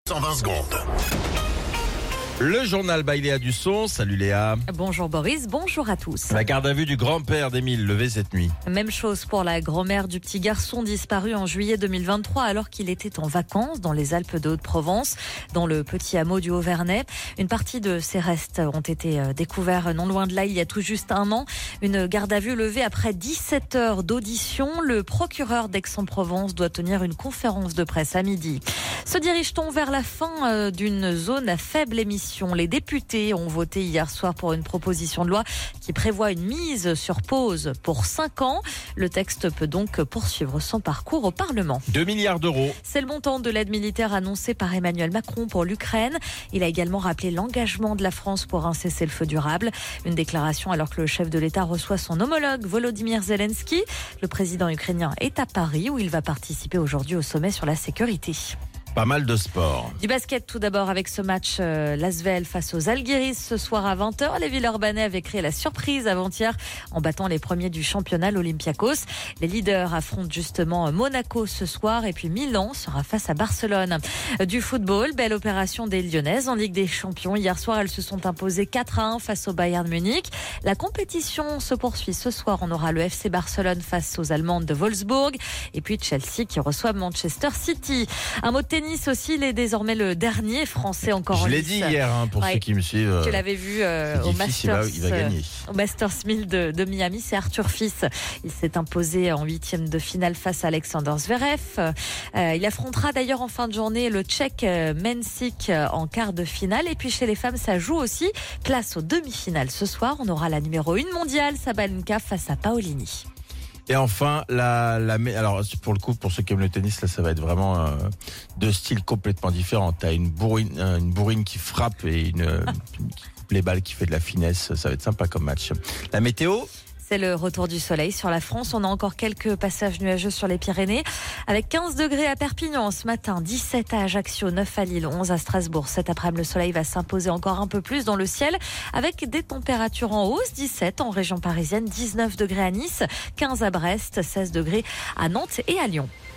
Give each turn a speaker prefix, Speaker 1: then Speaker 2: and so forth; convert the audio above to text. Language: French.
Speaker 1: 120 secondes.
Speaker 2: Le journal by Léa Dusson. Salut Léa.
Speaker 3: Bonjour Boris, bonjour à tous.
Speaker 2: La garde à vue du grand-père d'Émile levée cette nuit.
Speaker 3: Même chose pour la grand-mère du petit garçon disparu en juillet 2023 alors qu'il était en vacances dans les Alpes de Haute-Provence, dans le petit hameau du Haut-Vernay. Une partie de ses restes ont été découverts non loin de là il y a tout juste un an. Une garde à vue levée après 17 heures d'audition. Le procureur d'Aix-en-Provence doit tenir une conférence de presse à midi. Se dirige-t-on vers la fin d'une zone à faible émission ? Les députés ont voté hier soir pour une proposition de loi qui prévoit une mise sur pause pour 5 ans. Le texte peut donc poursuivre son parcours au Parlement.
Speaker 2: 2 milliards d'euros.
Speaker 3: C'est le montant de l'aide militaire annoncée par Emmanuel Macron pour l'Ukraine. Il a également rappelé l'engagement de la France pour un cessez-le-feu durable. Une déclaration alors que le chef de l'État reçoit son homologue Volodymyr Zelensky. Le président ukrainien est à Paris où il va participer aujourd'hui au sommet sur la sécurité.
Speaker 2: Pas mal de sport.
Speaker 3: Du basket tout d'abord avec ce match l'Asvel face aux Algiris ce soir à 20h. Les Villeurbanais avaient créé la surprise avant-hier en battant les premiers du championnat, l'Olympiakos. Les leaders affrontent justement Monaco ce soir et puis Milan sera face à Barcelone. Du football, belle opération des Lyonnaises en Ligue des Champions. Hier soir, elles se sont imposées 4-1 face au Bayern Munich. La compétition se poursuit ce soir. On aura le FC Barcelone face aux Allemandes de Wolfsburg et puis Chelsea qui reçoit Manchester City. Un mot de tennis aussi, il est désormais le dernier Français encore en lice.
Speaker 2: Je l'ai dit hier pour ceux qui me suivent.
Speaker 3: Tu l'avais vu au Masters,
Speaker 2: il va gagner.
Speaker 3: Au Masters 1000 de Miami, c'est Arthur Fils. Il s'est imposé en 8e de finale face à Alexander Zverev. Il affrontera d'ailleurs en fin de journée le Tchèque Mensik en quart de finale. Et puis chez les femmes, ça joue aussi. Place aux demi-finales ce soir. On aura la numéro 1 mondiale, Sabalenka face à Paolini.
Speaker 2: Et enfin, alors pour le coup, pour ceux qui aiment le tennis, là, ça va être vraiment deux styles complètement différents. T'as une bourrine qui frappe et une qui coupe les balles qui fait de la finesse. Ça va être sympa comme match. La météo.
Speaker 3: C'est le retour du soleil sur la France. On a encore quelques passages nuageux sur les Pyrénées. Avec 15 degrés à Perpignan ce matin, 17 à Ajaccio, 9 à Lille, 11 à Strasbourg. Cet après-midi, le soleil va s'imposer encore un peu plus dans le ciel avec des températures en hausse. 17 en région parisienne, 19 degrés à Nice, 15 à Brest, 16 degrés à Nantes et à Lyon.